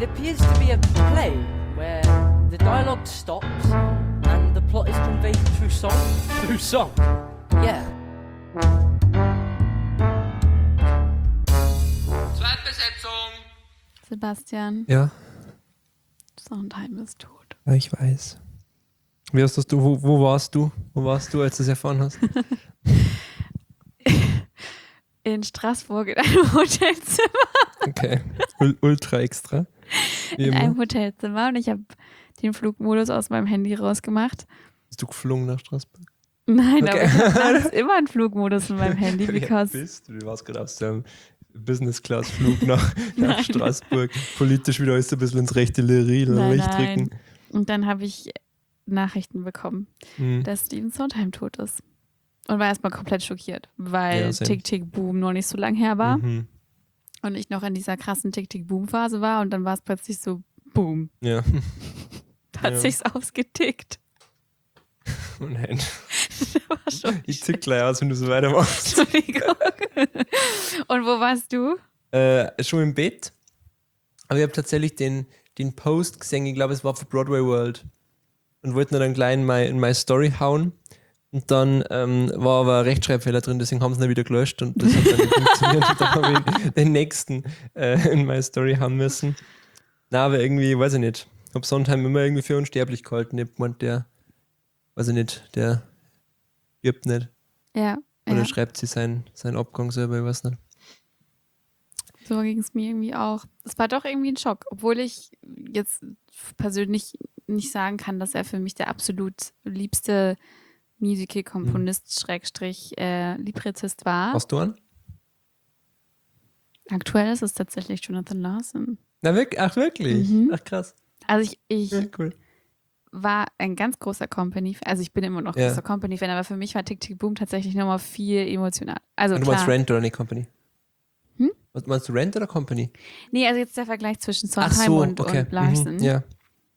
It appears to be a play where the dialogue stops and the plot is conveyed through song. Through song? Yeah. Zweitbesetzung. Sebastian, Ja, Sondheim ist tot. ja, ich weiß. Wie hast du, wo warst du? Wo warst du, als du es erfahren hast? In Straßburg in einem Hotelzimmer. Okay, ultra extra. Wie In immer. einem Hotelzimmer und ich habe den Flugmodus aus meinem Handy rausgemacht. Bist du geflogen nach Straßburg? Nein, Okay. aber ich habe nachts immer einen Flugmodus in meinem Handy, Wer because bist du? Du warst gerade auf so einem Business-Class-Flug nach Nein. Straßburg. Politisch wieder alles ein bisschen ins rechte Licht drücken. Und dann habe ich Nachrichten bekommen, Hm. dass Stephen Sondheim tot ist. Und war erstmal komplett schockiert, weil Ja, same. Tick Tick Boom noch nicht so lang her war Mhm. und ich noch in dieser krassen Tick Tick Boom Phase war und dann war es plötzlich so Boom. Ja. Da hat Ja. sich's ausgetickt. Oh nein. Das war schon Ich zick gleich aus, wenn du so weitermachst. Entschuldigung. Und wo warst du? Schon im Bett. Aber ich habe tatsächlich den Post gesehen, ich glaube, es war für Broadway World. Und wollte ihn dann gleich in meine Story hauen. Und dann war aber ein Rechtschreibfehler drin, deswegen haben sie ihn wieder gelöscht und das hat dann nicht funktioniert. Und dann habe ich den nächsten in meine Story haben müssen. Na, aber irgendwie, weiß ich nicht. Ich habe Sondheim immer irgendwie für unsterblich gehalten. Ich hab gemeint, der, weiß ich nicht, der stirbt nicht. Ja. Oder ja. schreibt sie seinen Abgang selber, ich weiß nicht. So ging es mir irgendwie auch. Es war doch irgendwie ein Schock, obwohl ich jetzt persönlich nicht sagen kann, dass er für mich der absolut liebste Musical-Komponist Schrägstrich Librettist war. Hast du an? Aktuell ist es tatsächlich Jonathan Larson. Na, ach wirklich? Mhm. Ach krass. Also ich Ja, cool. war ein ganz großer Company-Fan, also ich bin immer noch Ja. großer Company-Fan, aber für mich war Tick Tick Boom tatsächlich nochmal viel emotional. Also Und du klar. meinst Rent oder nicht Company? Hm? Was meinst du, Rent oder Company? Nee, also jetzt der Vergleich zwischen Ach Sondheim so, und okay. Larson. Mhm. Ja.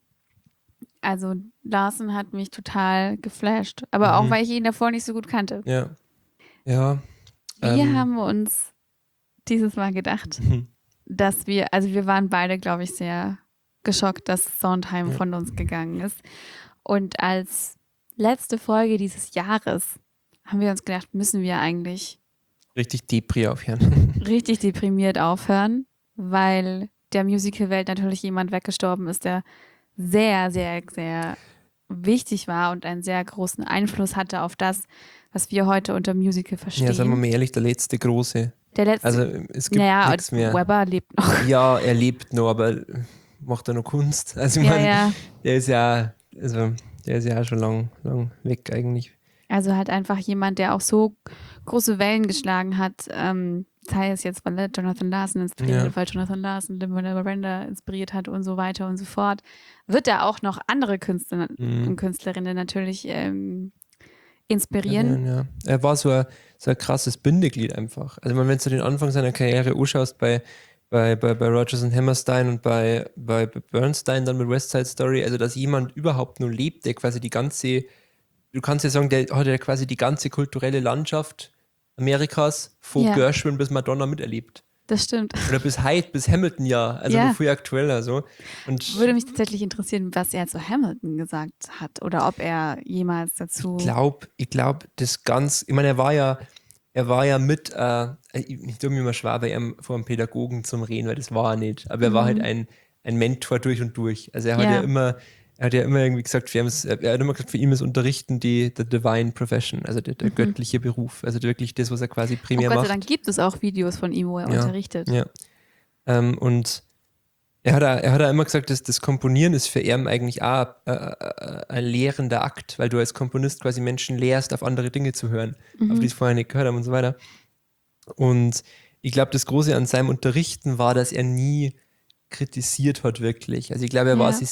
Also Larson hat mich total geflasht, aber auch, weil ich ihn davor nicht so gut kannte. Ja. Ja. Wir haben uns dieses Mal gedacht, dass wir waren beide, glaube ich, sehr geschockt, dass Sondheim von uns gegangen ist. Und als letzte Folge dieses Jahres haben wir uns gedacht, müssen wir eigentlich richtig Depri aufhören. richtig deprimiert aufhören, weil der Musical-Welt natürlich jemand weggestorben ist, der sehr, sehr, sehr wichtig war und einen sehr großen Einfluss hatte auf das, was wir heute unter Musical verstehen. Ja, sagen wir mal ehrlich, der letzte große. Der letzte, Also es gibt naja, nichts mehr. Weber lebt noch. Ja, er lebt noch, aber macht er noch Kunst? Also ich Ja, meine, ja. der ist ja schon lang weg eigentlich. Also halt einfach jemand, der auch so große Wellen geschlagen hat, sei es jetzt, weil er Jonathan Larson inspiriert hat, weil Jonathan Larson Lin-Manuel Miranda inspiriert hat und so weiter und so fort, wird er auch noch andere Künstler und Künstlerinnen natürlich inspirieren. Ja. Er war so ein krasses Bindeglied einfach. Also wenn du den Anfang seiner Karriere anschaust bei Rodgers und Hammerstein und bei Bernstein dann mit West Side Story, also dass jemand überhaupt nur lebt, der quasi die ganze, du kannst ja sagen, der hat ja quasi die ganze kulturelle Landschaft Amerikas von Gershwin bis Madonna miterlebt. Das stimmt. Oder bis Hyde, bis Hamilton also noch viel aktueller so. Und würde mich tatsächlich interessieren, was er zu Hamilton gesagt hat oder ob er jemals dazu... Ich glaube, das ganz, ich meine, er war ja mit, ich tue mir immer schwer bei ihm vor einem Pädagogen zum Reden, weil das war er nicht. Aber er war halt ein Mentor durch und durch. Also er hat ja immer irgendwie gesagt, er hat immer gesagt, für ihn ist Unterrichten die Divine Profession, also der göttliche Beruf. Also wirklich das, was er quasi primär Gott sei macht. Dank gibt es auch Videos von ihm, wo er unterrichtet. Ja. Und er hat auch immer gesagt, dass das Komponieren ist für ihn eigentlich auch ein lehrender Akt, weil du als Komponist quasi Menschen lehrst, auf andere Dinge zu hören, auf die es vorher nicht gehört haben und so weiter. Und ich glaube, das Große an seinem Unterrichten war, dass er nie kritisiert hat wirklich. Also ich glaube, er war sich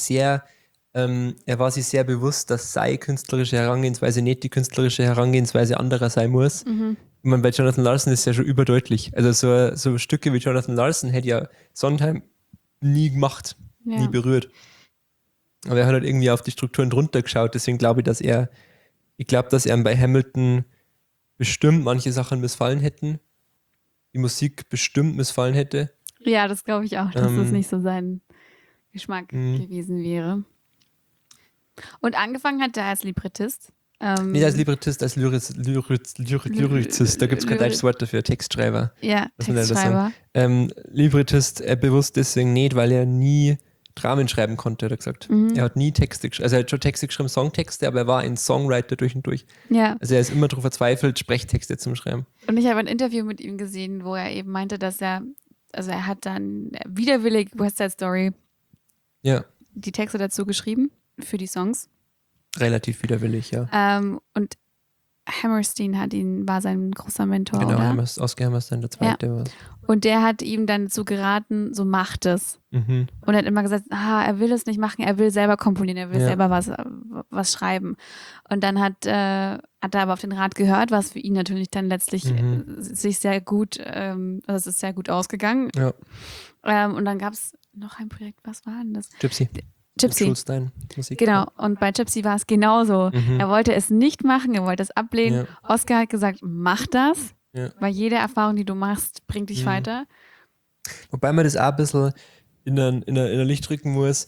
sehr bewusst, dass seine künstlerische Herangehensweise nicht die künstlerische Herangehensweise anderer sein muss. Ich meine, bei Jonathan Larson ist es ja schon überdeutlich. Also so Stücke wie Jonathan Larson hätte ja Sondheim nie gemacht, nie berührt. Aber er hat halt irgendwie auf die Strukturen drunter geschaut, deswegen glaube ich, dass ihm bei Hamilton bestimmt manche Sachen missfallen hätten, die Musik bestimmt missfallen hätte. Ja, das glaube ich auch, dass das nicht so sein Geschmack Mhm. gewesen wäre. Und angefangen hat er als Librettist. Nicht als Librettist, als Lyrizist. Da gibt es kein deutsches Wort dafür. Textschreiber. Ja, Was will er da Textschreiber. Librettist bewusst deswegen nicht, weil er nie Dramen schreiben konnte, hat er gesagt. Mhm. Er hat nie Texte geschrieben. Also er hat schon Texte geschrieben, Songtexte, aber er war ein Songwriter durch und durch. Ja, Also er ist immer darauf verzweifelt, Sprechtexte zu schreiben. und ich habe ein Interview mit ihm gesehen, wo er eben meinte, dass er hat dann widerwillig West Side Story Ja, die Texte dazu geschrieben für die Songs. relativ widerwillig, ja. Und Hammerstein war sein großer Mentor. Genau, oder? Oscar Hammerstein, der Zweite war es. Und der hat ihm dann dazu geraten, so macht es. Mhm. Und er hat immer gesagt, er will es nicht machen, er will selber komponieren, er will Ja. selber was schreiben. Und dann hat er aber auf den Rat gehört, was für ihn natürlich dann letztlich sich sehr gut, also es ist sehr gut ausgegangen. Ja, Und dann gab es noch ein Projekt, was war denn das? Gypsy. Gypsy. Schulstein Musik. Genau, und bei Gypsy war es genauso. Mhm. Er wollte es nicht machen, er wollte es ablehnen. Ja. Oscar hat gesagt, mach das, Ja. weil jede Erfahrung, die du machst, bringt dich weiter. Wobei man das auch ein bisschen in ein Licht rücken muss.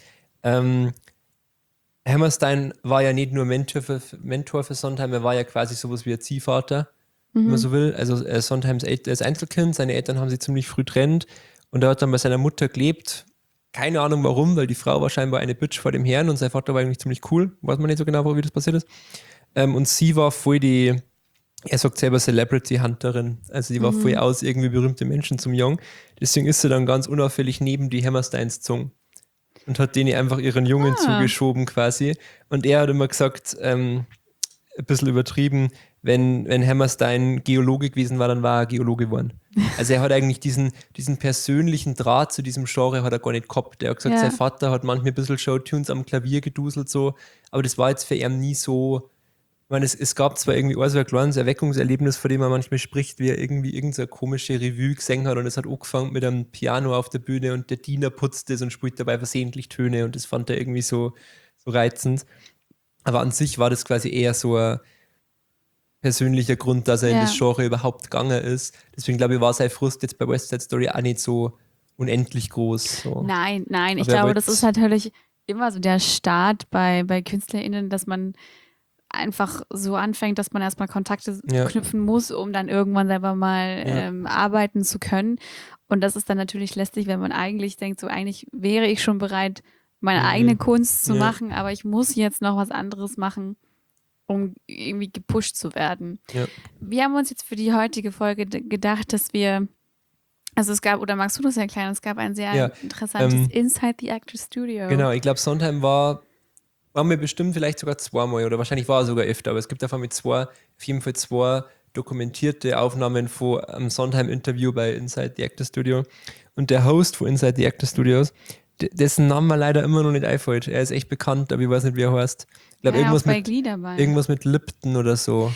Hammerstein war ja nicht nur Mentor für Sondheim, er war ja quasi sowas wie ein Ziehvater, wenn man so will. Also Sondheims als Einzelkind, seine Eltern haben sich ziemlich früh getrennt und er hat dann bei seiner Mutter gelebt. Keine Ahnung warum, weil die Frau war scheinbar eine Bitch vor dem Herrn und sein Vater war eigentlich ziemlich cool. Weiß man nicht so genau, wie das passiert ist. Und sie war voll die, er sagt selber Celebrity-Hunterin. Also die war voll aus, irgendwie berühmte Menschen zum Jung. Deswegen ist sie dann ganz unauffällig neben die Hammersteins gezogen und hat denen einfach ihren Jungen zugeschoben quasi. Und er hat immer gesagt, ein bisschen übertrieben, wenn Hammerstein Geologe gewesen war, dann war er Geologe geworden. Also er hat eigentlich diesen persönlichen Draht zu diesem Genre hat er gar nicht gehabt. Er hat gesagt, Ja. sein Vater hat manchmal ein bisschen Showtunes am Klavier geduselt so, aber das war jetzt für ihn nie so. Ich meine, es gab zwar irgendwie auch so ein kleines Erweckungserlebnis, von dem er manchmal spricht, wie er irgendwie irgendeine komische Revue gesungen hat und es hat angefangen mit einem Piano auf der Bühne und der Diener putzt es und spielt dabei versehentlich Töne und das fand er irgendwie so reizend. Aber an sich war das quasi eher so ein persönlicher Grund, dass er in Ja. das Genre überhaupt gegangen ist. Deswegen glaube ich, war sein Frust jetzt bei West Side Story auch nicht so unendlich groß. So. Nein, ich Aber er glaube, das wollt's- ist natürlich immer so der Start bei KünstlerInnen, dass man einfach so anfängt, dass man erstmal Kontakte Ja. knüpfen muss, um dann irgendwann selber mal arbeiten zu können. Und das ist dann natürlich lästig, wenn man eigentlich denkt, so eigentlich wäre ich schon bereit, meine eigene Kunst zu Ja. machen, aber ich muss jetzt noch was anderes machen, um irgendwie gepusht zu werden. Ja. Wir haben uns jetzt für die heutige Folge gedacht, dass wir, also es gab, oder magst du das erklären, es gab ein sehr Ja, interessantes Inside the Actor Studio. Genau, ich glaube, Sondheim waren wir bestimmt vielleicht sogar zweimal oder wahrscheinlich war er sogar öfter, aber es gibt auf jeden Fall zwei dokumentierte Aufnahmen von einem Sondheim-Interview bei Inside the Actor Studio. Und der Host von Inside the Actor Studios, dessen Namen mir leider immer noch nicht einfällt. Er ist echt bekannt, aber ich weiß nicht, wie er heißt. Ich glaube, ja, auch irgendwas, bei mit, Glee dabei. irgendwas mit Lipton oder so.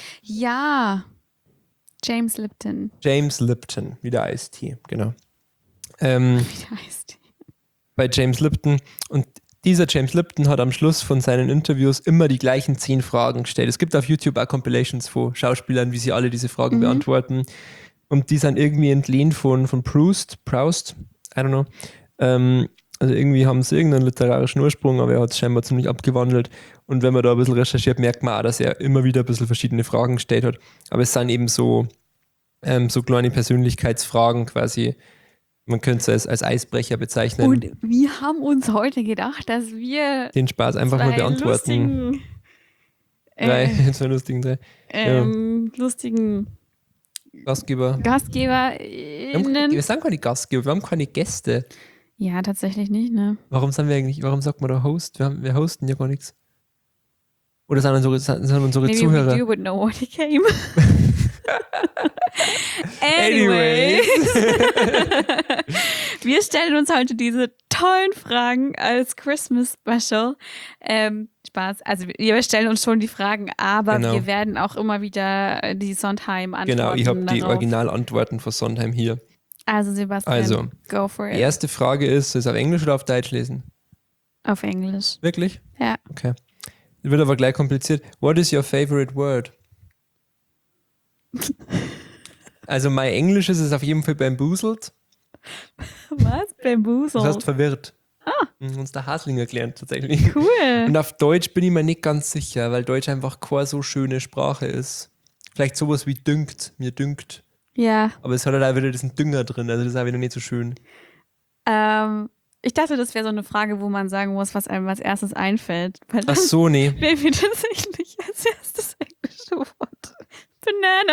Ja, James Lipton. James Lipton, wie der Eistee, genau. Wie heißt die? Bei James Lipton. Und dieser James Lipton hat am Schluss von seinen Interviews immer die gleichen 10 Fragen gestellt. Es gibt auf YouTube auch Compilations von Schauspielern, wie sie alle diese Fragen beantworten. Und die sind irgendwie entlehnt von Proust, I don't know. Also irgendwie haben sie irgendeinen literarischen Ursprung, aber er hat es scheinbar ziemlich abgewandelt. Und wenn man da ein bisschen recherchiert, merkt man auch, dass er immer wieder ein bisschen verschiedene Fragen gestellt hat. Aber es sind eben so kleine Persönlichkeitsfragen quasi. Man könnte es als Eisbrecher bezeichnen. Und wir haben uns heute gedacht, dass wir Den Spaß einfach mal beantworten. Zwei lustigen drei. lustigen Gastgeber. GastgeberInnen. Wir sind keine Gastgeber, wir haben keine Gäste. Ja, tatsächlich nicht, ne? Warum sagt man da Host? Wir hosten ja gar nichts. Oder sind unsere Maybe Zuhörer? we do, but nobody came. Anyway. Wir stellen uns heute diese tollen Fragen als Christmas Special. Spaß. Also wir stellen uns schon die Fragen, aber Genau. wir werden auch immer wieder die Sondheim antworten. Genau, ich habe die darauf. Originalantworten von Sondheim hier. Also Sebastian, Also, go for Die it. erste Frage ist, soll ich es auf Englisch oder auf Deutsch lesen? Auf Englisch. Wirklich? Ja. Okay. Wird aber gleich kompliziert. What is your favorite word? Also mein Englisch ist es auf jeden Fall bamboozled. Was? Bamboozled. Das heißt verwirrt. Uns der Haslinger gelernt, tatsächlich. Cool. Und auf Deutsch bin ich mir nicht ganz sicher, weil Deutsch einfach keine so schöne Sprache ist. Vielleicht sowas wie dünkt, mir dünkt. Ja. Aber es hat halt auch wieder diesen Dünger drin, also das ist auch wieder nicht so schön. Ich dachte, das wäre so eine Frage, wo man sagen muss, was einem als erstes einfällt. Weil Ach so, nee. wäre mir tatsächlich als erstes englische Wort Banana.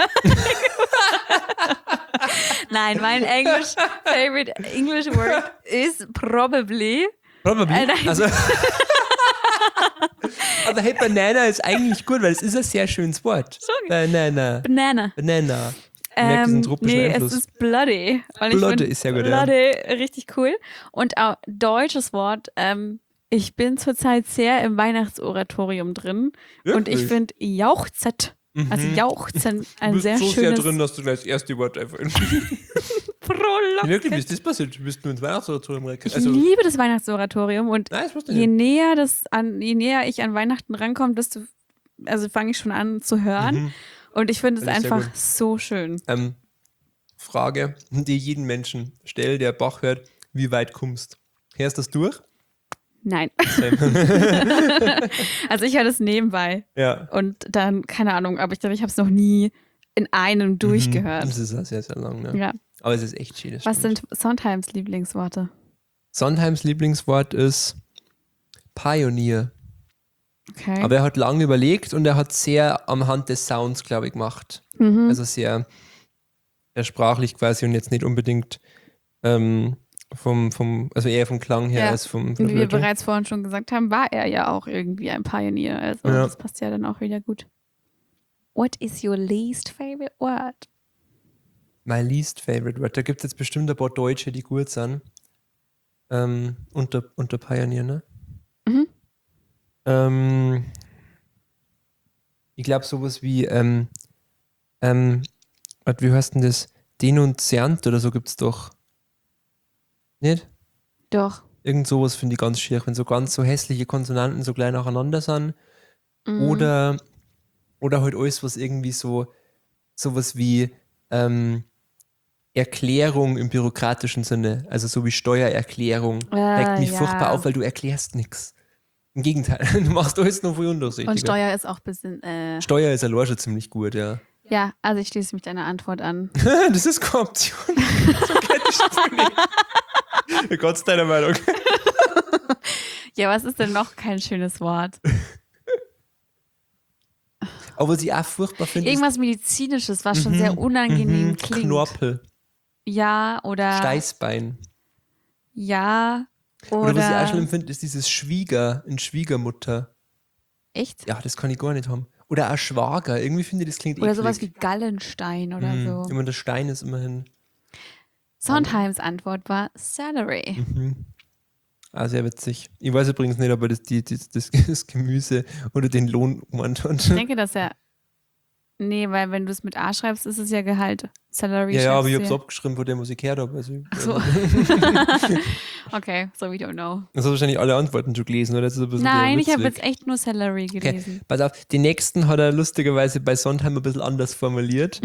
Nein, mein favorite English word is probably. Probably. Nein. Also, aber hey, Banana ist eigentlich gut, weil es ist ein sehr schönes Wort. Sorry. Banana. Banana. Banana. Ich merke diesen tropischen Nee, Einfluss. es ist bloody. Weil ich Bloody find ist ja gut, ja. Bloody richtig cool. Und auch deutsches Wort. Ich bin zurzeit sehr im Weihnachtsoratorium drin. Und ich Wirklich? finde jauchzet, also jauchzen, ein Du bist sehr so sehr schönes drin, dass du gleich das erste Wort einfach Prolog. Wirklich, wie ist das passiert? Du bist nur ins Weihnachtsoratorium rein. Ich liebe das Weihnachtsoratorium und Nein, das wusste ich je nicht. je näher ich an Weihnachten rankomme, also fange ich schon an zu hören. Und ich finde es Finde ich sehr einfach gut. so schön. Frage, die ich jeden Menschen stellt, der Bach hört: Wie weit kommst? Hörst du das durch? Nein. Also ich höre das nebenbei. Ja. Und dann, keine Ahnung, aber ich glaube, ich habe es noch nie in einem durchgehört. Das ist auch sehr, sehr lang, ne? Ja. Aber es ist echt schön. das Was stimmt. sind Sondheims Lieblingsworte? Sondheims Lieblingswort ist Pioneer. Okay. Aber er hat lange überlegt und er hat sehr am Hand des Sounds, glaube ich, gemacht. Also sehr sprachlich quasi und jetzt nicht unbedingt also eher vom Klang her Ja. als vom Wie wir Bedeutung. bereits vorhin schon gesagt haben, war er ja auch irgendwie ein Pioneer. Also Ja. das passt ja dann auch wieder gut. What is your least favorite word? My least favorite word. Da gibt es jetzt bestimmt ein paar Deutsche, die gut sind. Unter Pioneer, ne? Ich glaube sowas wie wie heißt denn das? Denunziant oder so gibt es doch. Nicht? Doch. Irgend sowas finde ich ganz schier, wenn so ganz so hässliche Konsonanten so klein nacheinander sind. Oder halt alles, was irgendwie sowas wie Erklärung im bürokratischen Sinne, also so wie Steuererklärung, regt mich ja. furchtbar auf, weil du erklärst nichts. Im Gegenteil, du machst alles noch viel undurchsichtiger. Und Steuer ist auch ein bisschen. Steuer ist allein schon ziemlich gut, ja. Ja, also ich schließe mich deiner Antwort an. Das ist keine Option. So kritisch bin ich. Wie Gott deiner Meinung. Ja, was ist denn noch kein schönes Wort? Aber was ich auch furchtbar finde, Irgendwas Medizinisches, was schon sehr unangenehm ist klingt. Knorpel, Ja, oder. Steißbein. Ja, Oder was ich auch oder. schlimm finde, ist dieses Schwiegermutter. Echt? Ja, das kann ich gar nicht haben. Oder auch Schwager. Irgendwie finde ich, das klingt Oder eklig. sowas wie Gallenstein oder so. Immer der Stein ist immerhin. Sondheims Antwort war Salary. Ah, sehr witzig. Ich weiß übrigens nicht, ob er das Gemüse oder den Lohn gemeint hat. Ich denke, dass er. Nee, weil wenn du es mit A schreibst, ist es ja Gehalt. Salary Ja, aber ich schreibst habe es du abgeschrieben, von dem, was ich gehört habe. Also, Ach so. Okay, so we don't know. Das hast du wahrscheinlich alle Antworten schon gelesen, oder? Das ist ein bisschen Nein, der ich habe Witzweg. jetzt echt nur Salary gelesen. Okay, pass auf, die nächsten hat er lustigerweise bei Sondheim ein bisschen anders formuliert.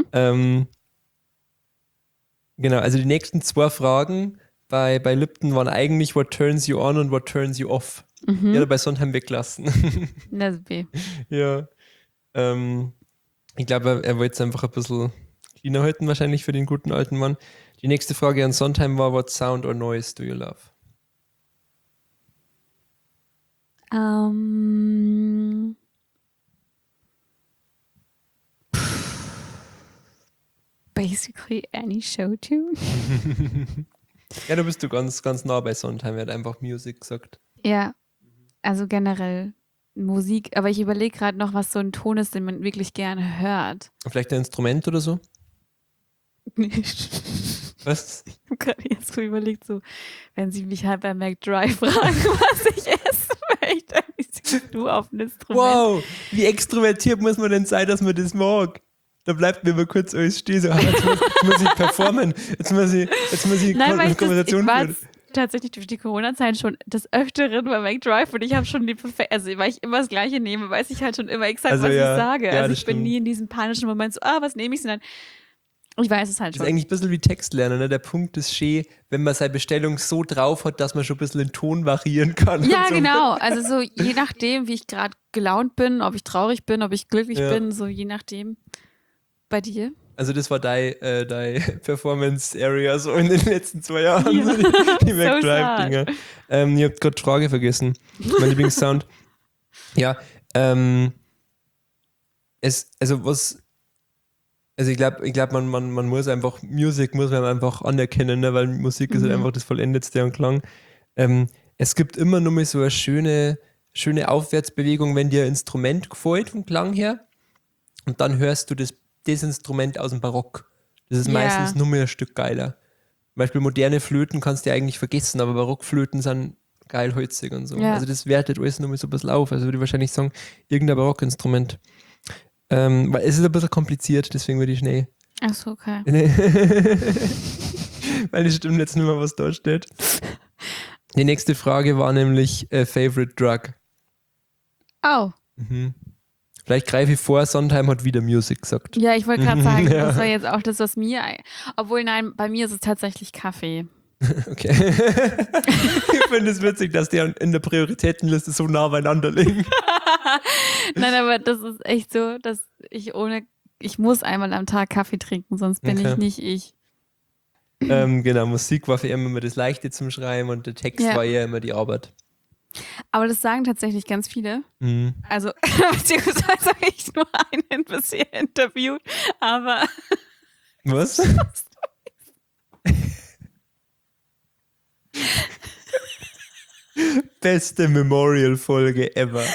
Genau, also die nächsten 2 Fragen bei Lipton waren eigentlich What turns you on und What turns you off. Die hat er bei Sondheim weggelassen. Das ist B. Ja. Ich glaube, er wollte es einfach ein bisschen cleaner halten, wahrscheinlich für den guten alten Mann. Die nächste Frage an Sondheim war: What sound or noise do you love? Basically any show tune. Ja, da bist du ganz, ganz nah bei Sondheim. Er hat einfach Music gesagt. Ja, also generell Musik. Aber ich überlege gerade noch, was so ein Ton ist, den man wirklich gerne hört. Vielleicht ein Instrument oder so? Ich Was? habe gerade jetzt so überlegt, so, wenn sie mich halt bei McDrive fragen, was ich essen möchte, siehst du auf ein Instrument. Wow, wie extrovertiert muss man denn sein, dass man das mag? Da bleibt mir mal kurz alles stehen. So, jetzt muss ich performen. Jetzt muss ich Nein, weil ich Konversation war führen. tatsächlich durch die Corona-Zeit schon des Öfteren bei McDrive und ich habe schon also weil ich immer das Gleiche nehme, weiß ich halt schon immer exakt, Also was ja, ich sage. ja, Also das ich bin stimmt. nie in diesem panischen Moment so, was nehme ich, sondern Ich weiß es halt Das ist schon. eigentlich ein bisschen wie Textlernen. Ne? Der Punkt ist schön, wenn man seine Bestellung so drauf hat, dass man schon ein bisschen den Ton variieren kann. Ja, und so. genau. Also so je nachdem, wie ich gerade gelaunt bin, ob ich traurig bin, ob ich glücklich Ja. bin, so je nachdem. Bei dir? Also das war dein Performance-Area so in den letzten 2 Jahren. Ja. So die So McDrive-Dinger. Ihr habt gerade Frage vergessen. Mein Lieblingssound. Ja, ich glaube, man muss einfach, Musik muss man einfach anerkennen, ne? Weil Musik ist halt einfach das Vollendetste an Klang. Es gibt immer nur mal so eine schöne Aufwärtsbewegung, wenn dir ein Instrument gefällt vom Klang her und dann hörst du das Instrument aus dem Barock. Das ist Ja. meistens nur mehr ein Stück geiler. Zum Beispiel moderne Flöten kannst du ja eigentlich vergessen, aber Barockflöten sind geil holzig und so. Ja. Also das wertet alles nur mal so ein bisschen auf. Also würde ich wahrscheinlich sagen, irgendein Barockinstrument. Weil es ist ein bisschen kompliziert, deswegen würde ich schnell. Ach so, okay. Weil es stimmt jetzt nicht mehr, was da steht. Die nächste Frage war nämlich Favorite Drug. Oh. Vielleicht greife ich vor, Sondheim hat wieder Music gesagt. Ja, ich wollte gerade sagen, Ja. das war jetzt auch das, was mir. Obwohl, nein, bei mir ist es tatsächlich Kaffee. Okay. Ich finde es witzig, dass die in der Prioritätenliste so nah beieinander liegen. Nein, aber das ist echt so, dass ich muss einmal am Tag Kaffee trinken, sonst bin Okay. ich nicht ich. Genau, Musik war für immer das Leichte zum Schreiben und der Text Ja. war ja immer die Arbeit. Aber das sagen tatsächlich ganz viele. Mhm. Also, beziehungsweise habe ich nur einen bisher interviewt, aber Was? Beste Memorial-Folge ever.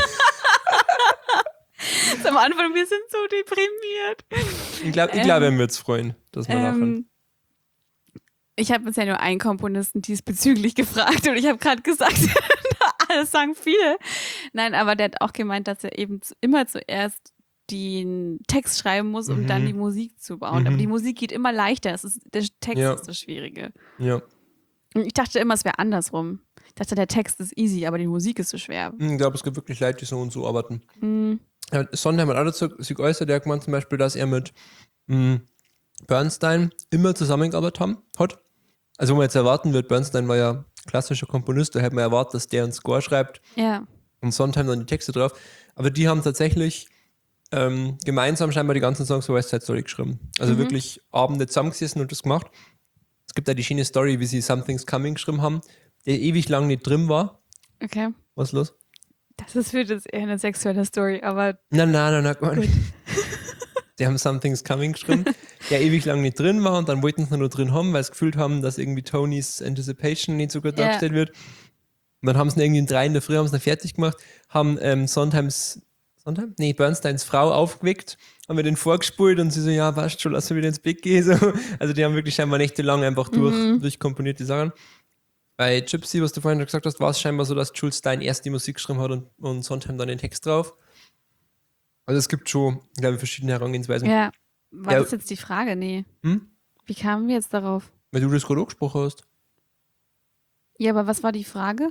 am Anfang, wir sind so deprimiert. Ich glaube, er wird es freuen, dass wir nachher. Ich habe bisher nur einen Komponisten diesbezüglich gefragt und ich habe gerade gesagt, das sagen viele. Nein, aber der hat auch gemeint, dass er eben immer zuerst den Text schreiben muss, um dann die Musik zu bauen. Aber die Musik geht immer leichter. Der Text Ja. ist das Schwierige. Ja. Und ich dachte immer, es wäre andersrum. Ich dachte, der Text ist easy, aber die Musik ist so schwer. Ich glaube, es gibt wirklich Leute, die so und so arbeiten. Mhm. Ja, Sondheim hat auch dazu sich geäußert, der hat gemeint zum Beispiel, dass er mit Bernstein immer zusammengearbeitet hat. Also, wo man jetzt erwarten wird, Bernstein war ja klassischer Komponist, da hätte man erwartet, dass der einen Score schreibt Ja. und Sondheim dann die Texte drauf. Aber die haben tatsächlich gemeinsam scheinbar die ganzen Songs für West Side Story geschrieben. Also wirklich Abende zusammengesessen und das gemacht. Es gibt da die schöne Story, wie sie Something's Coming geschrieben haben, der ewig lang nicht drin war. Okay. Was ist los? Das wird jetzt eher eine sexuelle Story, aber Nein, gar nicht. Die haben Something's Coming geschrieben, der ewig lang nicht drin war und dann wollten sie nur drin haben, weil sie gefühlt haben, dass irgendwie Tonys Anticipation nicht so gut dargestellt wird. Und dann haben sie ihn irgendwie in 3 in der Früh haben sie ihn fertig gemacht, haben Bernsteins Frau aufgeweckt, haben wir den vorgespult und sie so, ja, passt schon, lass mich wieder ins Bett gehen. So. Also die haben wirklich scheinbar nächtelang einfach durchkomponiert die Sachen. Bei Gypsy, was du vorhin gesagt hast, war es scheinbar so, dass Jules Stein erst die Musik geschrieben hat und Sondheim dann den Text drauf. Also es gibt schon, glaube ich, verschiedene Herangehensweisen. ja. War Ja. das jetzt die Frage? Nee. Hm? Wie kamen wir jetzt darauf? Weil du das gerade angesprochen hast. Ja, aber was war die Frage?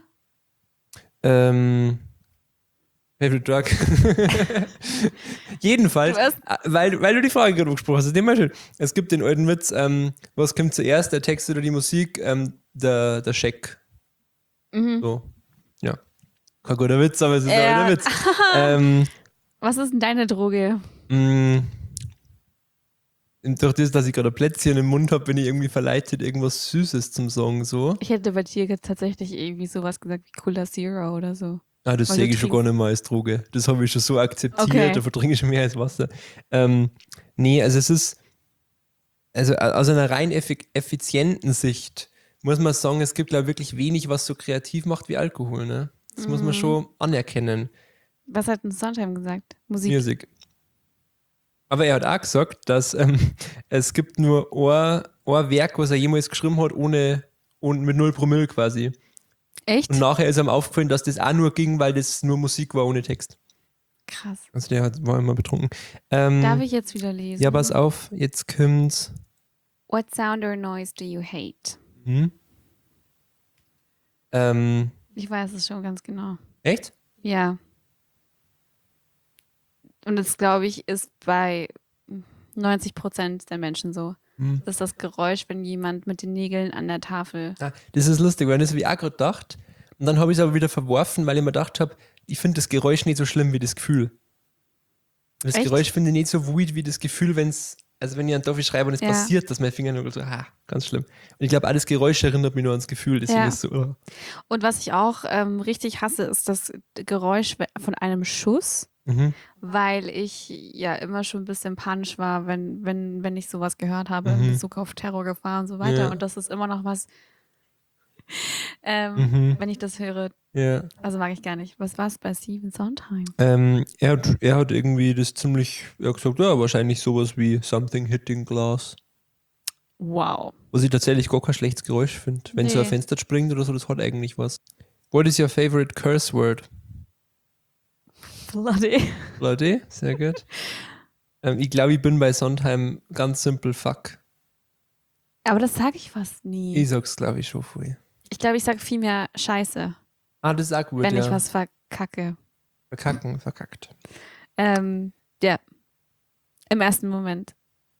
Favorite Drug. Jedenfalls, Du hast- weil du die Frage gerade angesprochen hast, ist immer schön. Es gibt den alten Witz, was kommt zuerst, der Text oder die Musik? Der Scheck. So. Ja. Kein guter Witz, aber es ist Ja. auch ein Witz. Was ist denn deine Droge? Durch das, dass ich gerade ein Plätzchen im Mund habe, bin ich irgendwie verleitet, irgendwas Süßes zum Sagen. So. Ich hätte bei dir jetzt tatsächlich irgendwie sowas gesagt wie Cola Zero oder so. Ah, das Weil sehe du ich schon gar nicht mehr als Droge. Das habe ich schon so akzeptiert, Okay. da verdringe ich schon mehr als Wasser. Nee, also es ist, also aus einer rein effizienten Sicht muss man sagen, es gibt, glaube ich, wirklich wenig, was so kreativ macht wie Alkohol. Ne? Das muss man schon anerkennen. Was hat denn Sondheim gesagt? Musik. Music. Aber er hat auch gesagt, dass es gibt nur ein Werk, was er jemals geschrieben hat, ohne mit 0 Promille quasi. Echt? Und nachher ist ihm aufgefallen, dass das auch nur ging, weil das nur Musik war ohne Text. Krass. Also der war immer betrunken. Darf ich jetzt wieder lesen? Ja, pass auf, jetzt kommt's. What sound or noise do you hate? Ich weiß es schon ganz genau. Echt? Ja. Und das, glaube ich, ist bei 90% der Menschen so. Das ist das Geräusch, wenn jemand mit den Nägeln an der Tafel. Ah, das ist lustig, weil das habe ich auch gerade gedacht. Und dann habe ich es aber wieder verworfen, weil ich mir gedacht habe, ich finde das Geräusch nicht so schlimm wie das Gefühl. Das Echt? Geräusch finde ich nicht so weird wie das Gefühl, wenn ich einen Tafel schreibe und es Ja. passiert, dass mein Fingernagel so, ganz schlimm. Und ich glaube, alles Geräusch erinnert mich nur ans Gefühl, deswegen Ja. ist es so, oh. Und was ich auch richtig hasse, ist das Geräusch von einem Schuss, Mhm. weil ich ja immer schon ein bisschen panisch war, wenn ich sowas gehört habe in Bezug auf Terrorgefahr und so weiter. Ja. Und das ist immer noch was, wenn ich das höre, Ja. also mag ich gar nicht. Was war es bei Stephen Sondheim? Er hat irgendwie das er hat gesagt, ja, wahrscheinlich sowas wie Something Hitting Glass. Wow. Was ich tatsächlich gar kein schlechtes Geräusch finde. Wenn so ein Nee. Fenster springt oder so, das hat eigentlich was. What is your favorite curse word? Bloody. Leute, sehr gut. Ich glaube, ich bin bei Sondheim ganz simpel fuck. Aber das sage ich fast nie. Ich sag's, glaube ich, schon viel. Ich glaube, ich sage viel mehr Scheiße, Ah, das ist auch gut, wenn ja. ich was verkacke. Verkackt. Ja. Im ersten Moment.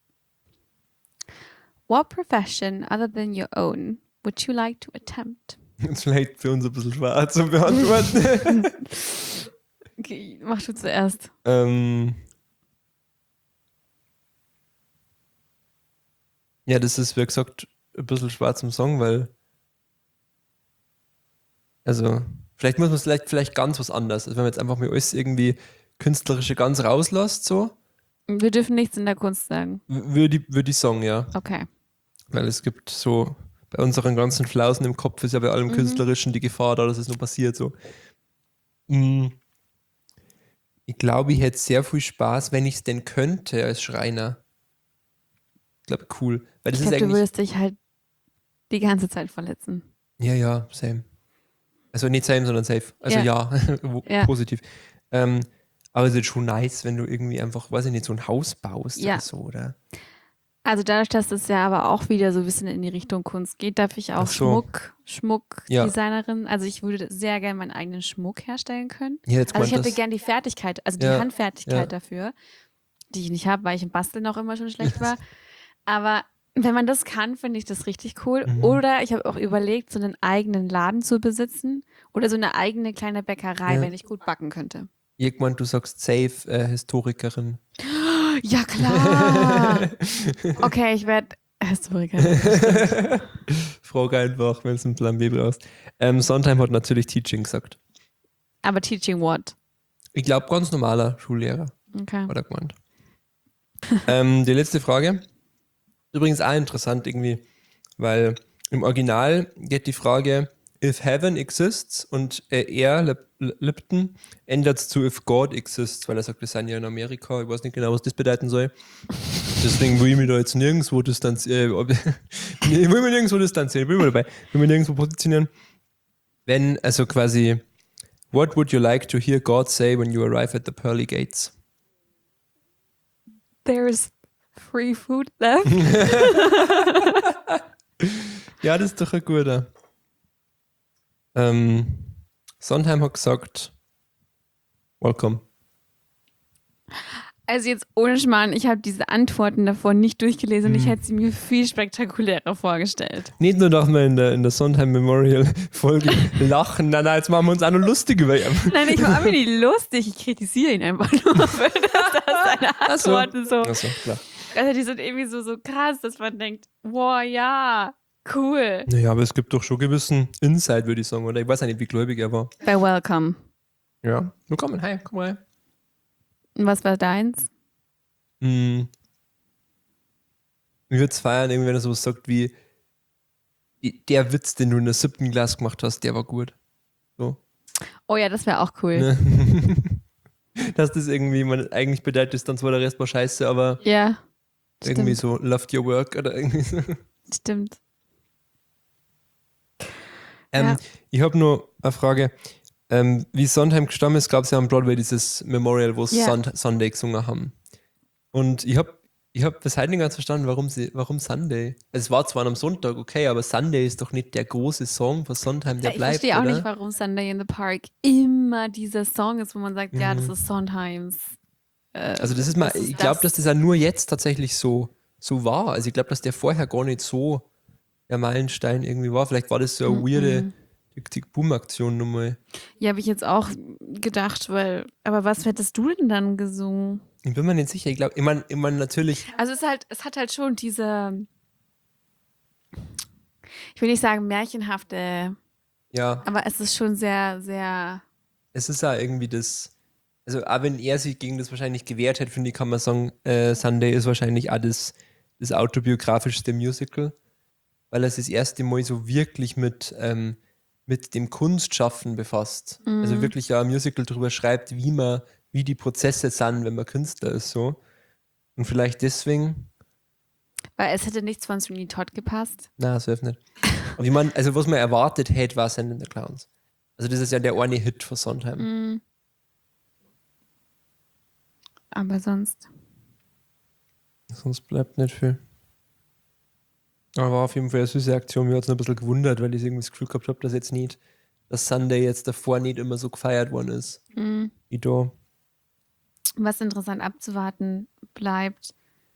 What profession other than your own would you like to attempt? Das ist vielleicht für uns ein bisschen schwer zu beantworten. Okay, mach du zuerst. Ja, das ist, wie gesagt, ein bisschen schwer zum Song, weil also, vielleicht muss man es vielleicht ganz was anderes. Also wenn man jetzt einfach mal alles irgendwie künstlerische ganz rauslässt, so, Wir dürfen nichts in der Kunst sagen. würde ich sagen, ja. Okay. Weil es gibt so, bei unseren ganzen Flausen im Kopf ist ja bei allem Künstlerischen die Gefahr da, dass es nur passiert, so. Ich glaube, ich hätte sehr viel Spaß, wenn ich es denn könnte als Schreiner. Ich glaube, cool. Weil das Ich ist glaube, du eigentlich. würdest dich halt die ganze Zeit verletzen. Ja, same. Also nicht same, sondern safe. Also Ja. Ja. Positiv. Aber es ist schon nice, wenn du irgendwie einfach, weiß ich nicht, so ein Haus baust Ja. oder so, oder? Also dadurch, dass es ja aber auch wieder so ein bisschen in die Richtung Kunst geht, darf ich auch Ach so. Ja. Schmuckdesignerin. Also ich würde sehr gerne meinen eigenen Schmuck herstellen können. Ja, jetzt Also ich gemeint, hätte das- gern die Fertigkeit, also die Ja, Handfertigkeit ja. dafür, die ich nicht habe, weil ich im Basteln auch immer schon schlecht war. Aber wenn man das kann, finde ich das richtig cool. Mhm. Oder ich habe auch überlegt, so einen eigenen Laden zu besitzen oder so eine eigene kleine Bäckerei, Ja. wenn ich gut backen könnte. Ich gemeint, du sagst safe Historikerin. Ja, klar. Okay, ich werde Historikerin. Frage einfach, wenn es einen Plan B brauchst. Sondheim hat natürlich Teaching gesagt. Aber teaching what? Ich glaube, ganz normaler Schullehrer, Okay. hat er gemeint. Die letzte Frage. Übrigens auch interessant irgendwie, weil im Original geht die Frage, if heaven exists und Lipton ändert es zu if God exists, weil er sagt, wir sind ja in Amerika, ich weiß nicht genau, was das bedeuten soll. Deswegen will ich mich da jetzt nirgendwo distanzieren. Ich will mich nirgendwo distanzieren, ich bin mal dabei. Ich will mich nirgendwo positionieren. Wenn, also quasi, what would you like to hear God say when you arrive at the pearly gates? There's free food left. Ja, das ist doch ein guter. Sondheim hat gesagt, welcome. Also jetzt ohne Schmarrn, ich habe diese Antworten davor nicht durchgelesen und ich hätte sie mir viel spektakulärer vorgestellt. Nicht nur, dass wir in der Sondheim Memorial Folge lachen, nein, jetzt machen wir uns auch noch lustig über ihn. Nein, ich mache mir nicht lustig, ich kritisiere ihn einfach nur für seine Antworten so. Achso, klar. Also die sind irgendwie so krass, dass man denkt, wow, ja, cool. Naja, aber es gibt doch schon gewissen Insight, würde ich sagen, oder? Ich weiß auch nicht, wie gläubig er war. Bei Welcome. Ja. Willkommen, hi, komm rein. Und was war deins? Ich würde es feiern, irgendwie, wenn er sowas sagt wie, der Witz, den du in der 7. Klasse gemacht hast, der war gut. So. Oh ja, das wäre auch cool. Ne? Dass das irgendwie, man eigentlich bedeutet ist, dann zwar der Rest war scheiße, aber Ja, irgendwie stimmt. so, loved your work oder irgendwie so. Stimmt. Ich habe nur eine Frage. Wie Sondheim gestorben ist, gab es ja am Broadway dieses Memorial, wo sie Ja. Sunday gesungen haben. Und ich hab bis heute nicht ganz verstanden, warum Sunday. Es war zwar am Sonntag, okay, aber Sunday ist doch nicht der große Song von Sondheim, der Ich bleibt, verstehe auch oder? nicht, warum Sunday in the Park immer dieser Song ist, wo man sagt, ja, das ist Sondheims Also das ist mal, was ist ich glaube, das? dass das ja nur jetzt tatsächlich so war. Also ich glaube, dass der vorher gar nicht so der Meilenstein irgendwie war. Vielleicht war das so eine weirde Tick-Tick-Boom-Aktion nochmal. Ja, habe ich jetzt auch gedacht, aber was hättest du denn dann gesungen? Ich bin mir nicht sicher. Ich glaube, ich mein, natürlich, Also es hat halt schon diese, ich will nicht sagen märchenhafte, ja, aber es ist schon sehr, sehr, es ist ja irgendwie das, also auch wenn er sich gegen das wahrscheinlich gewehrt hätte, finde ich, kann man sagen, Sunday ist wahrscheinlich auch das autobiografischste Musical, weil er sich das erste Mal so wirklich mit dem Kunstschaffen befasst. Also wirklich ja ein Musical darüber schreibt, wie die Prozesse sind, wenn man Künstler ist, so. Und vielleicht deswegen, weil es hätte nichts von Sweeney Todd gepasst. na, so nicht. Aber ich meine, also was man erwartet hätte, war Sending the Clowns. Also das ist ja der eine Hit von Sondheim. Aber sonst. Sonst bleibt nicht viel. Aber war auf jeden Fall eine süße Aktion. Mir hat es noch ein bisschen gewundert, weil ich irgendwie das Gefühl gehabt habe, dass Sunday jetzt davor nicht immer so gefeiert worden ist. Wie da. Was interessant abzuwarten bleibt,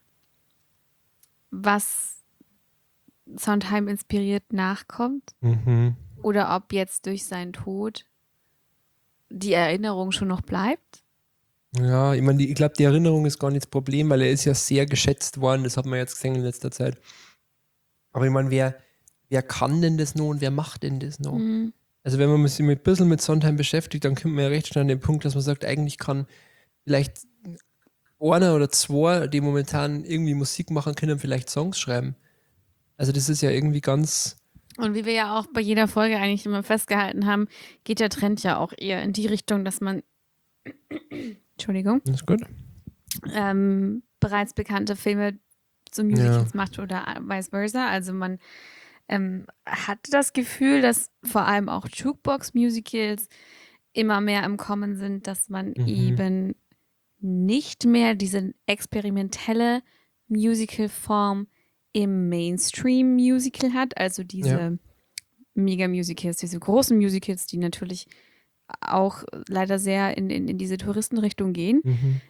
was Sondheim inspiriert nachkommt oder ob jetzt durch seinen Tod die Erinnerung schon noch bleibt. Ja, ich meine, ich glaube, die Erinnerung ist gar nicht das Problem, weil er ist ja sehr geschätzt worden. Das hat man jetzt gesehen in letzter Zeit. Aber ich meine, wer kann denn das noch und wer macht denn das noch? Also wenn man sich ein bisschen mit Sondheim beschäftigt, dann kommt man ja recht schnell an den Punkt, dass man sagt, eigentlich kann vielleicht einer oder zwei, die momentan irgendwie Musik machen können, vielleicht Songs schreiben. Also das ist ja irgendwie ganz, Und wie wir ja auch bei jeder Folge eigentlich immer festgehalten haben, geht der Trend ja auch eher in die Richtung, dass man Entschuldigung, das ist gut. bereits bekannte Filme zu Musicals macht oder vice versa. Also man hat das Gefühl, dass vor allem auch Jukebox-Musicals immer mehr im Kommen sind, dass man eben nicht mehr diese experimentelle Musical-Form im Mainstream-Musical hat, also diese Mega-Musicals, diese großen Musicals, die natürlich auch leider sehr in diese Touristenrichtung gehen.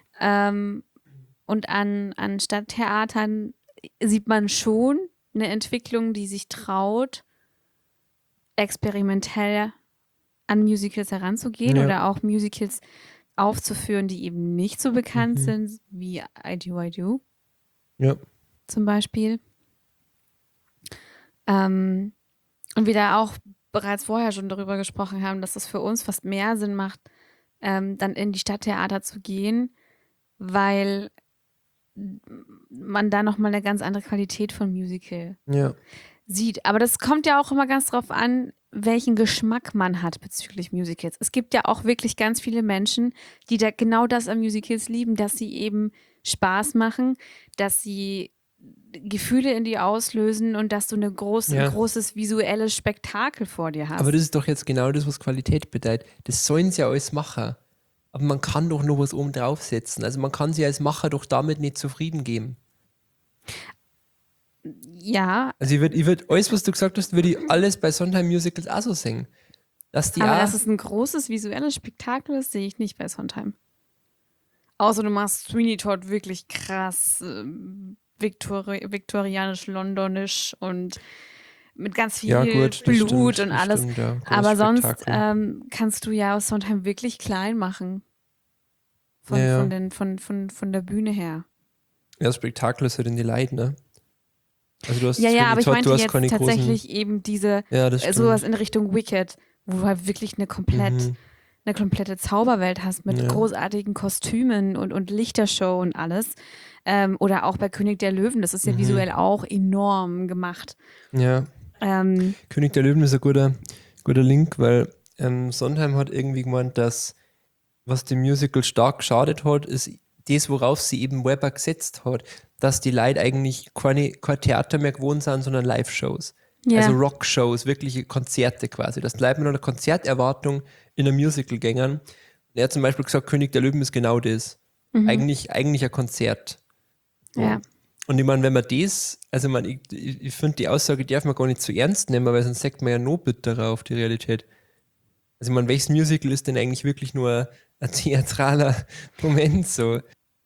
Und an Stadttheatern sieht man schon eine Entwicklung, die sich traut, experimentell an Musicals heranzugehen oder auch Musicals aufzuführen, die eben nicht so bekannt sind, wie I Do, I Do Ja. zum Beispiel. Und wir da auch bereits vorher schon darüber gesprochen haben, dass es für uns fast mehr Sinn macht, dann in die Stadttheater zu gehen, weil man da nochmal eine ganz andere Qualität von Musical Ja. sieht. Aber das kommt ja auch immer ganz drauf an, welchen Geschmack man hat bezüglich Musicals. Es gibt ja auch wirklich ganz viele Menschen, die da genau das an Musicals lieben, dass sie eben Spaß machen, dass sie Gefühle in dir auslösen und dass du ein großes visuelles Spektakel vor dir hast. Aber das ist doch jetzt genau das, was Qualität bedeutet. Das sollen sie ja alles machen. Aber man kann doch noch was oben draufsetzen. Also man kann sich als Macher doch damit nicht zufrieden geben. Ja, Also ich würd alles, was du gesagt hast, würde ich alles bei Sondheim Musicals auch so singen. Dass die aber auch, dass es ein großes visuelles Spektakel ist, sehe ich nicht bei Sondheim. Außer du machst Sweeney Todd wirklich krass viktorianisch-londonisch und mit ganz viel ja, gut, das Blut stimmt, und das alles. stimmt, ja. Großes Aber sonst Spektakel. kannst du ja aus Sondheim wirklich klein machen. Von der Bühne her. Ja, das Spektakel ist halt in die Leid, ne? Also du hast Ja, Sweeney aber ich Todd, meinte du hast jetzt keine tatsächlich eben diese, Ja, das sowas stimmt. in Richtung Wicked, wo du halt wirklich eine komplette Zauberwelt hast mit großartigen Kostümen und Lichtershow und alles. Oder auch bei König der Löwen, das ist ja visuell auch enorm gemacht. Ja. König der Löwen ist ein guter Link, weil Sondheim hat irgendwie gemeint, dass was dem Musical stark geschadet hat, ist das, worauf sie eben Webber gesetzt hat, dass die Leute eigentlich kein Theater mehr gewohnt sind, sondern Live-Shows. Ja. Also Rock-Shows, wirkliche Konzerte quasi. Dass die Leute mit einer Konzerterwartung in ein Musical gängern. Und er hat zum Beispiel gesagt, König der Löwen ist genau das. Eigentlich ein Konzert. So. Ja. Und ich meine, wenn man das, also ich finde die Aussage, die darf man gar nicht zu ernst nehmen, weil sonst sagt man ja noch bitterer auf die Realität. Also ich meine, welches Musical ist denn eigentlich wirklich nur ein theatraler Moment so?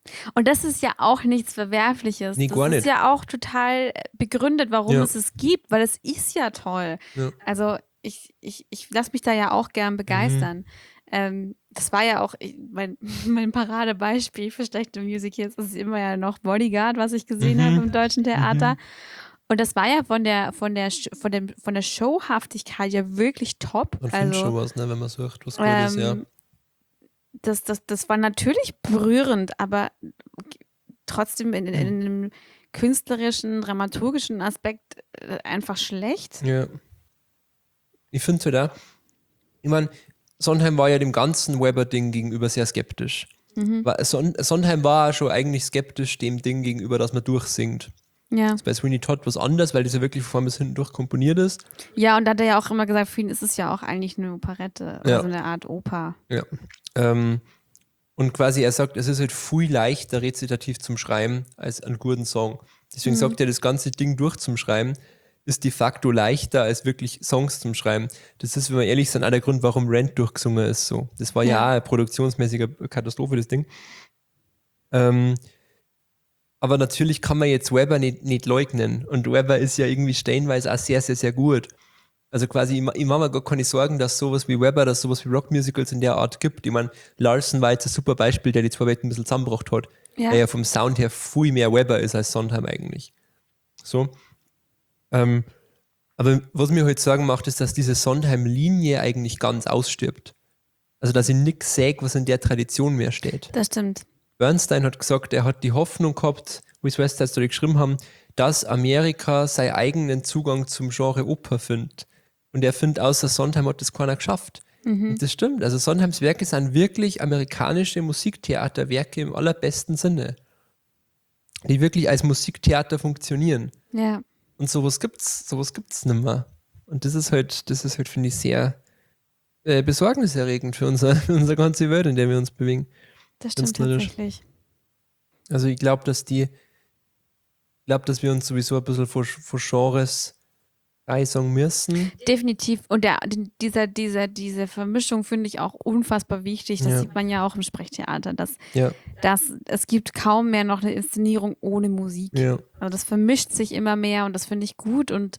Und das ist ja auch nichts Verwerfliches. Nee, das gar ist nicht. ja auch total begründet, warum Ja. es gibt, weil es ist ja toll. Ja. Also ich lasse mich da ja auch gern begeistern. Das war ja auch mein Paradebeispiel für schlechte Musicals. Das ist immer ja noch Bodyguard, was ich gesehen habe im deutschen Theater. Und das war ja von der Showhaftigkeit ja wirklich top. Man findet schon was, ne, wenn man sucht, was gut ist, ja. Das war natürlich berührend, aber trotzdem in einem künstlerischen, dramaturgischen Aspekt einfach schlecht. Ja. Ich finde es halt auch, ich meine, Sondheim war ja dem ganzen Weber-Ding gegenüber sehr skeptisch. Sondheim war auch schon eigentlich skeptisch dem Ding gegenüber, dass man durchsingt. Ja. Das ist bei Sweeney Todd was anderes, weil das ja wirklich von vorn bis hinten durch komponiert ist. Ja, und da hat er ja auch immer gesagt, für ihn ist es ja auch eigentlich eine Operette, Ja. also eine Art Oper. Ja. Und quasi er sagt, es ist halt viel leichter rezitativ zum Schreiben als einen guten Song. Deswegen sagt er, das ganze Ding durchzuschreiben ist de facto leichter als wirklich Songs zum Schreiben. Das ist, wenn wir ehrlich sind, auch der Grund, warum Rent durchgesungen ist. So. Das war ja auch eine produktionsmäßige Katastrophe, das Ding. Aber natürlich kann man jetzt Weber nicht leugnen. Und Weber ist ja irgendwie stellenweise auch sehr, sehr, sehr gut. Also quasi, ich mache mir gar keine Sorgen, dass sowas wie Weber, dass sowas wie Rockmusicals in der Art gibt. Ich meine, Larson war jetzt ein super Beispiel, der die zwei Welten ein bisschen zusammengebracht hat. Ja. Der ja vom Sound her viel mehr Weber ist als Sondheim eigentlich. So. Aber was mir heute Sorgen macht, ist, dass diese Sondheim-Linie eigentlich ganz ausstirbt. Also, dass ich nichts sehe, was in der Tradition mehr steht. Das stimmt. Bernstein hat gesagt, er hat die Hoffnung gehabt, wie es West Side Story geschrieben haben, dass Amerika seinen eigenen Zugang zum Genre Oper findet. Und er findet, außer Sondheim hat das keiner geschafft. Und das stimmt. Also Sondheims Werke sind wirklich amerikanische Musiktheaterwerke im allerbesten Sinne. Die wirklich als Musiktheater funktionieren. Ja. Und sowas gibt's nicht mehr. Und das ist halt, finde ich, sehr besorgniserregend für unsere ganze Welt, in der wir uns bewegen. Das stimmt Künstlerisch. tatsächlich. Also ich glaube, dass wir uns sowieso ein bisschen vor Genres sagen müssen. Definitiv. Und diese Vermischung finde ich auch unfassbar wichtig. Das Ja. sieht man ja auch im Sprechtheater, dass Ja, es gibt kaum mehr noch eine Inszenierung ohne Musik. ja, Also das vermischt sich immer mehr und das finde ich gut und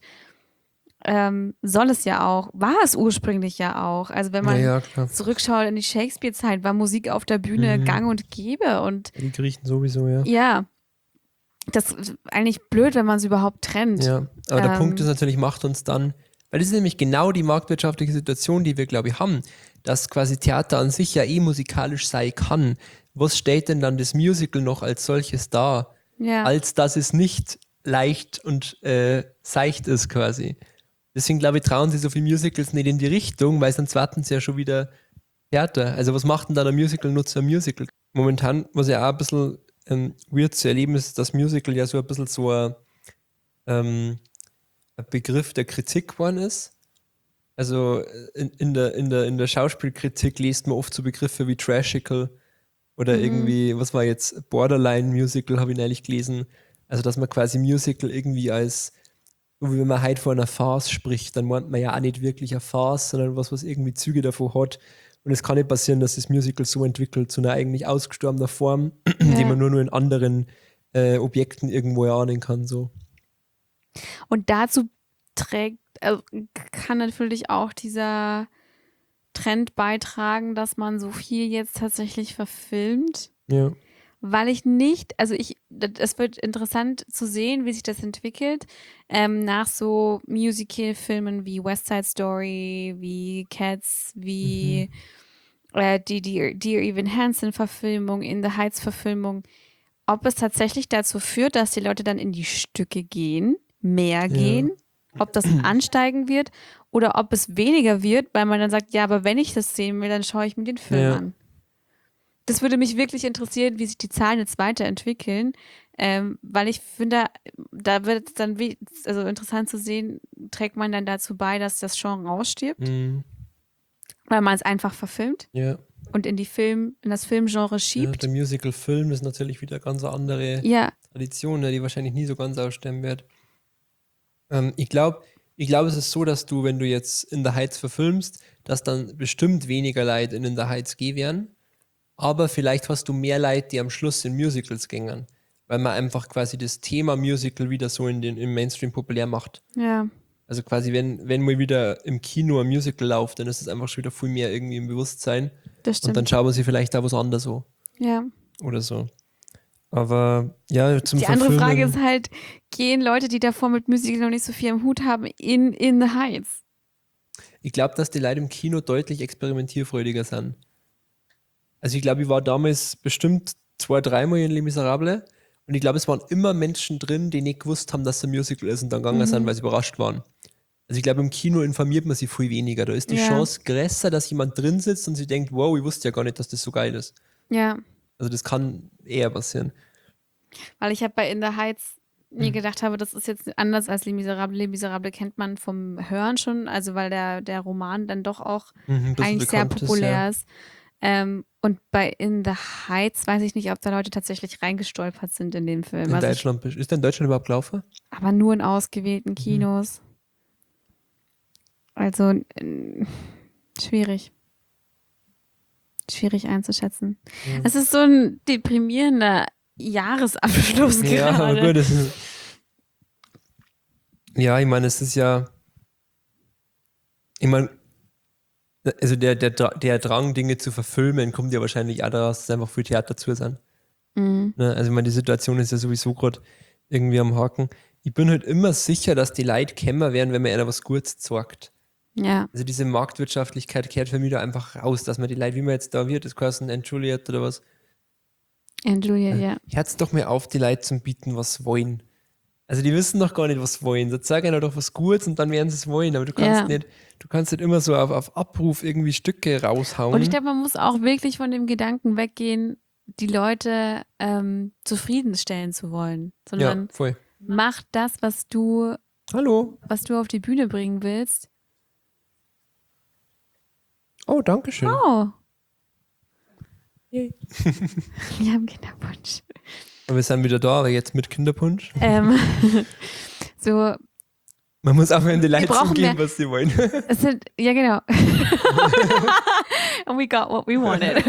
soll es ja auch, war es ursprünglich ja auch. Also wenn man ja, klar. zurückschaut in die Shakespeare-Zeit, war Musik auf der Bühne gang und gäbe und Die Griechen sowieso, ja. ja, das ist eigentlich blöd, wenn man es überhaupt trennt. Ja, aber der Punkt ist natürlich, macht uns dann, weil das ist nämlich genau die marktwirtschaftliche Situation, die wir, glaube ich, haben, dass quasi Theater an sich ja musikalisch sein kann. Was stellt denn dann das Musical noch als solches dar? Ja. Als dass es nicht leicht und seicht ist quasi. Deswegen, glaube ich, trauen sie so viele Musicals nicht in die Richtung, weil sonst warten sie ja schon wieder Theater. Also was macht denn dann ein Musical nur zu einem Musical? Momentan, was ja auch ein bisschen weird zu erleben ist, dass Musical ja so ein bisschen so ein Begriff der Kritik geworden ist. Also in der Schauspielkritik liest man oft so Begriffe wie Trashical oder irgendwie, was war jetzt, Borderline-Musical, habe ich neulich gelesen. Also dass man quasi Musical irgendwie als, so wie wenn man heute von einer Farce spricht, dann meint man ja auch nicht wirklich eine Farce, sondern was irgendwie Züge davon hat. Und es kann nicht passieren, dass das Musical so entwickelt, zu einer eigentlich ausgestorbener Form, die man nur in anderen Objekten irgendwo erahnen kann. So. Und dazu kann natürlich auch dieser Trend beitragen, dass man so viel jetzt tatsächlich verfilmt. Ja. Weil es wird interessant zu sehen, wie sich das entwickelt, nach so Musical-Filmen wie West Side Story, wie Cats, wie die Dear Evan Hansen-Verfilmung, In the Heights-Verfilmung, ob es tatsächlich dazu führt, dass die Leute dann in die Stücke gehen, mehr gehen, ob das ansteigen wird oder ob es weniger wird, weil man dann sagt, ja, aber wenn ich das sehen will, dann schaue ich mir den Film an. Das würde mich wirklich interessieren, wie sich die Zahlen jetzt weiterentwickeln, weil ich finde, da wird es dann interessant zu sehen, trägt man dann dazu bei, dass das Genre ausstirbt, weil man es einfach verfilmt und in das Filmgenre schiebt. Der Musical-Film ist natürlich wieder ganz eine andere Tradition, die wahrscheinlich nie so ganz aussterben wird. Ich glaube, es ist so, dass du, wenn du jetzt In the Heights verfilmst, dass dann bestimmt weniger Leute in the Heights gehen werden. aber vielleicht hast du mehr Leute, die am Schluss in Musicals gingen, weil man einfach quasi das Thema Musical wieder so im Mainstream populär macht. Ja, Also quasi, wenn mal wieder im Kino ein Musical läuft, dann ist es einfach schon wieder viel mehr irgendwie im Bewusstsein. das Und dann stimmt. schauen wir sie vielleicht da was anderes so Ja. oder so. Aber ja, zum Die andere Frage Verfilmen- ist halt, gehen Leute, die davor mit Musical noch nicht so viel am Hut haben, in The Heights? Ich glaube, dass die Leute im Kino deutlich experimentierfreudiger sind. Also ich glaube, ich war damals bestimmt 2-3 Mal in Les Miserables und ich glaube, es waren immer Menschen drin, die nicht gewusst haben, dass es ein Musical ist und dann gegangen sind, weil sie überrascht waren. Also ich glaube, im Kino informiert man sich viel weniger. Da ist die Ja. Chance größer, dass jemand drin sitzt und sich denkt, wow, ich wusste ja gar nicht, dass das so geil ist. Ja, Also das kann eher passieren. weil ich habe bei In the Heights mir gedacht habe, das ist jetzt anders als Les Miserables. Les Miserables kennt man vom Hören schon, also weil der Roman dann doch auch Ein bisschen eigentlich sehr bekannt ist, populär ja. ist. Und bei In the Heights weiß ich nicht, ob da Leute tatsächlich reingestolpert sind in den Film. In Also Deutschland, ist der in Deutschland überhaupt gelaufen? aber nur in ausgewählten Kinos. Also schwierig. Schwierig einzuschätzen. Es ist so ein deprimierender Jahresabschluss Ja, aber gerade. gut, das ist, ja, ich meine, es ist ja, ich meine, also der Drang, Dinge zu verfilmen, kommt ja wahrscheinlich auch daraus, dass einfach viel Theater zu sind. Mhm. Ne? Also ich meine, die Situation ist ja sowieso gerade irgendwie am Haken. Ich bin halt immer sicher, dass die Leute kämmer werden, wenn man einer was Gutes sagt. Ja, Also diese Marktwirtschaftlichkeit kehrt für mich da einfach raus, dass man die Leute, wie man jetzt da wird, das heißen Juliet oder was, and Julia, ja. hört's doch mal auf, die Leute zu bieten, was wollen. Also die wissen doch gar nicht, was wollen. So sag ihnen doch was Gutes und dann werden sie es wollen. Aber du kannst Ja. nicht immer so auf Abruf irgendwie Stücke raushauen. Und ich glaube, man muss auch wirklich von dem Gedanken weggehen, die Leute zufriedenstellen zu wollen, ja, sondern voll. mach das, was du Hallo. auf die Bühne bringen willst. Oh, danke schön. Oh. Wir haben Kinderwunsch. Und wir sind wieder da, aber jetzt mit Kinderpunsch. So, Man muss auch in die Leute brauchen geben, mehr- was sie wollen. es sind, ja genau. And we got what we wanted.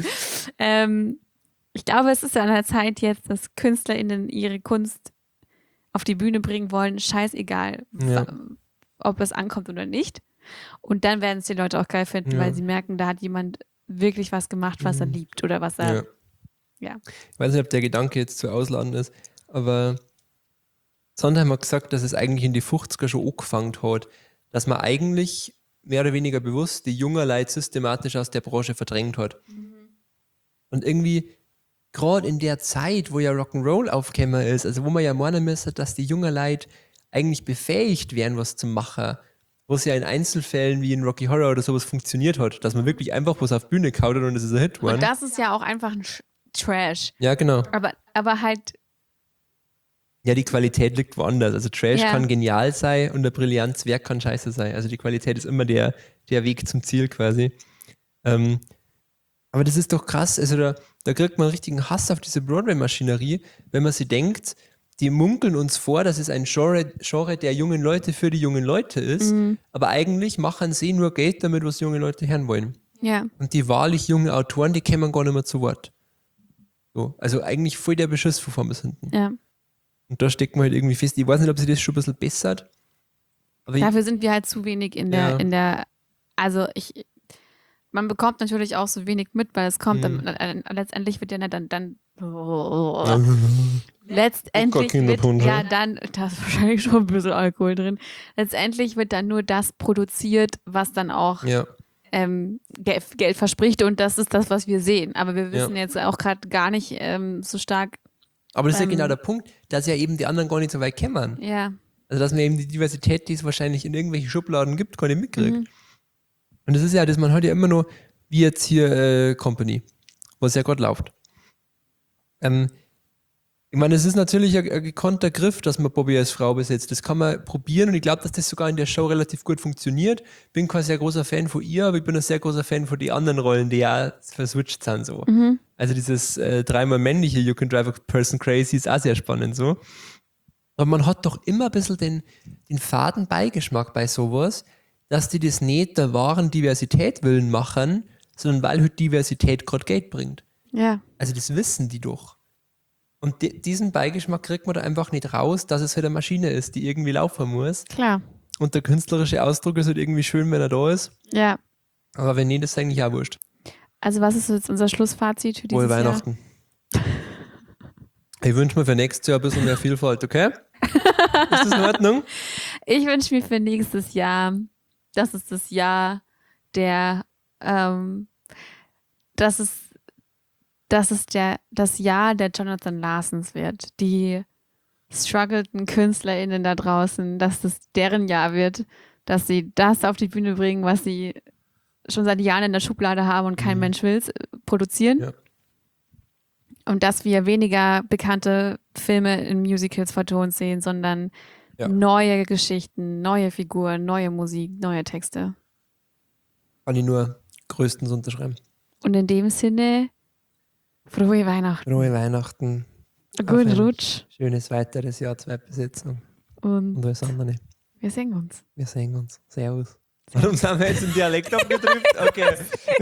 Ich glaube, es ist an der Zeit jetzt, dass KünstlerInnen ihre Kunst auf die Bühne bringen wollen, scheißegal, Ja. ob es ankommt oder nicht. Und dann werden es die Leute auch geil finden, Ja. weil sie merken, da hat jemand wirklich was gemacht, was er liebt oder was er. Ja. Ja. Ich weiß nicht, ob der Gedanke jetzt zu ausladend ist, aber Sondheim hat gesagt, dass es eigentlich in die 50er schon angefangen hat, dass man eigentlich mehr oder weniger bewusst die jungen Leute systematisch aus der Branche verdrängt hat. Und irgendwie, gerade in der Zeit, wo ja Rock'n'Roll aufgekommen ist, also wo man ja meinen müsste, dass die jungen Leute eigentlich befähigt wären, was zu machen, wo es ja in Einzelfällen wie in Rocky Horror oder sowas funktioniert hat, dass man wirklich einfach was auf Bühne kaut und es ist ein Hit geworden. Und das ist ja auch einfach ein Trash. Ja, genau. Aber halt, Ja, die Qualität liegt woanders. Also Trash Ja. kann genial sein und ein brillantes Werk kann scheiße sein. Also die Qualität ist immer der Weg zum Ziel quasi. Aber das ist doch krass. Also da kriegt man einen richtigen Hass auf diese Broadway-Maschinerie, wenn man sich denkt, die munkeln uns vor, dass es ein Genre der jungen Leute für die jungen Leute ist, aber eigentlich machen sie nur Geld damit, was junge Leute hören wollen. ja. Und die wahrlich jungen Autoren, die kommen gar nicht mehr zu Wort. So, also eigentlich voll der Beschiss von vorn bis hinten. Ja. Und da steckt man halt irgendwie fest. Ich weiß nicht, ob sich das schon ein bisschen bessert. Aber Dafür sind wir halt zu wenig Ja. also man bekommt natürlich auch so wenig mit, weil es kommt, Mhm. dann, letztendlich wird ja dann letztendlich wird, Kinderpunsch, ja dann, da ist wahrscheinlich schon ein bisschen Alkohol drin, letztendlich wird dann nur das produziert, was dann auch ja, Geld verspricht und das ist das, was wir sehen. Aber wir wissen jetzt auch gerade gar nicht so stark, aber das ist ja genau der Punkt, dass ja eben die anderen gar nicht so weit kommen. ja, Also dass man eben die Diversität, die es wahrscheinlich in irgendwelchen Schubladen gibt, gar nicht mitkriegt. Mhm. Und das ist ja, das man hat ja immer nur, wie jetzt hier Company, was ja gerade läuft. Ich meine, es ist natürlich ein gekonnter Griff, dass man Bobby als Frau besetzt. Das kann man probieren und ich glaube, dass das sogar in der Show relativ gut funktioniert. Bin kein sehr großer Fan von ihr, aber ich bin ein sehr großer Fan von den anderen Rollen, die ja verswitcht sind so. Also dieses dreimal männliche You Can Drive a Person Crazy ist auch sehr spannend so. Aber man hat doch immer ein bisschen den faden Beigeschmack bei sowas, dass die das nicht der wahren Diversität willen machen, sondern weil halt Diversität gerade Geld bringt. Ja, Also das wissen die doch. Und diesen Beigeschmack kriegt man da einfach nicht raus, dass es halt eine Maschine ist, die irgendwie laufen muss. klar. Und der künstlerische Ausdruck ist halt irgendwie schön, wenn er da ist. Ja. Aber wenn nicht, ist es eigentlich auch wurscht. Also was ist jetzt unser Schlussfazit für dieses Wohl Jahr? Weihnachten. Ich wünsche mir für nächstes Jahr ein bisschen mehr Vielfalt, okay? Ist das in Ordnung? Ich wünsche mir für nächstes Jahr, dass es das Jahr der, dass es das Jahr der Jonathan Larsons wird. Die struggleden KünstlerInnen da draußen, dass es deren Jahr wird, dass sie das auf die Bühne bringen, was sie schon seit Jahren in der Schublade haben und kein Mensch will produzieren. Ja. Und dass wir weniger bekannte Filme in Musicals vertont sehen, sondern neue Geschichten, neue Figuren, neue Musik, neue Texte. Kann ich nur größtens unterschreiben. Und in dem Sinne, frohe Weihnachten, Frohe Weihnachten. guten Auf ein Rutsch Schönes weiteres Jahr, Zweitbesetzung. und Und alles andere. wir sehen uns. Wir sehen uns. Servus. Warum sind wir jetzt im Dialekt abgedrückt? Okay.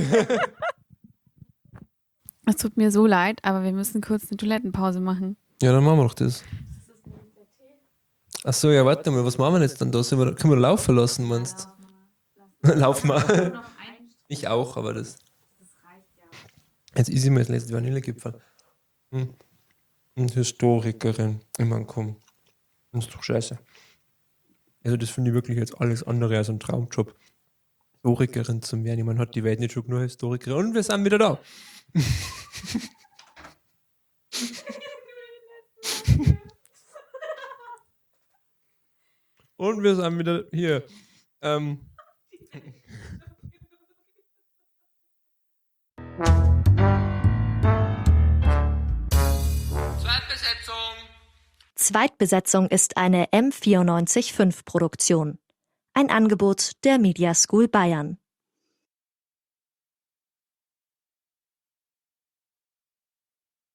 Es tut mir so leid, aber wir müssen kurz eine Toilettenpause machen. Ja, dann machen wir doch das. Achso, ja, warte mal, was machen wir jetzt dann da? Können wir laufen lassen, meinst du? Laufen wir. Ich auch, aber das. Jetzt ist ich mir das letzte Vanillegipfel. Und Historikerin. Ich meine, komm. Das ist doch scheiße. Also, das finde ich wirklich jetzt alles andere als ein Traumjob. Historikerin zu werden. Ich meine, hat die Welt nicht schon genug Historiker. Und wir sind wieder da. Und wir sind wieder hier. Zweitbesetzung. Zweitbesetzung ist eine M945-Produktion. Ein Angebot der Media School Bayern.